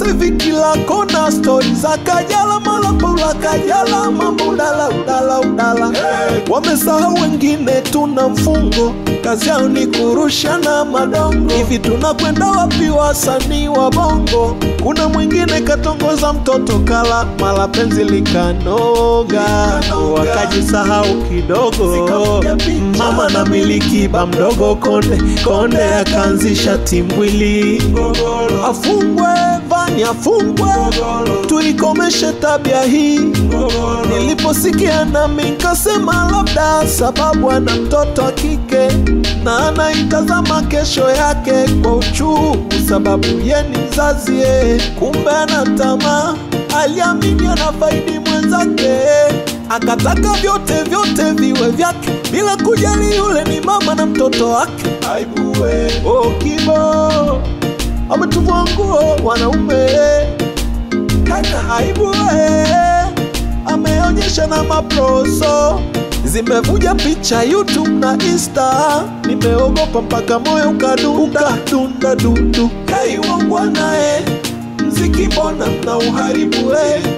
hivi kila kona story za Kajala, Malapula Kajala, mambo udala udala udala. Wamesahau wengine tuna mfungo, kazi yao ni kurusha na madongo. Hivi tunakwenda wapi wasanii wa bongo? Kuna mwingine katongoza mtoto kala, mala penzi likanoga, wakajisahau kidogo. Mama na miliki ba mdogo Konde, Konde akaanzisha timbwili. Afungwe Vani afungwe, tuikomeshe tabia hii. Niliposikia nami nikasema labda sababu ana mtoto wa kike na anaitazama kesho yake kwa uchungu, sababu ye ni mzazi kumbe ana tamaa. Aliamini anafaidi mwenzake, akataka vyote vyote viwe vyake bila kujali yule ni mama na mtoto wake. Aibuwe Kibo ametuvua nguo wanaume, kaka aibuwe ameonyesha na maproso. Zimevuja picha YouTube na Insta, nimeogopa mpaka moyo ukadunda dunda dundu. Kaiwangwa nae mziki mbona mna uharibu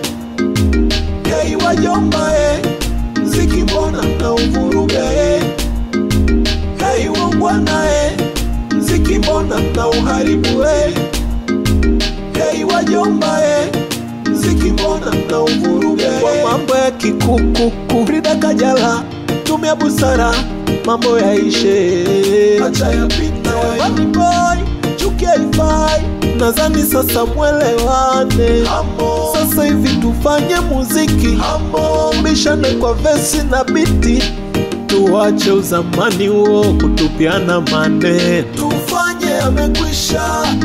Kaiwajomba mziki mbona mna uvuruga Kaiwangwa nae mziki mbona mna uharibu Kaiwajomba mziki mbona mna uvuruga kwa mambo ya kikukuku. Frida Kajala tumia busara mambo yaishe, acha yapita Wani boy chuki haifai. Nadhani sasa mwelewane, sasa hivi tufanye muziki, bishane kwa vesi na biti, tuache uzamani huo kutupiana mane. Tufanye amekwisha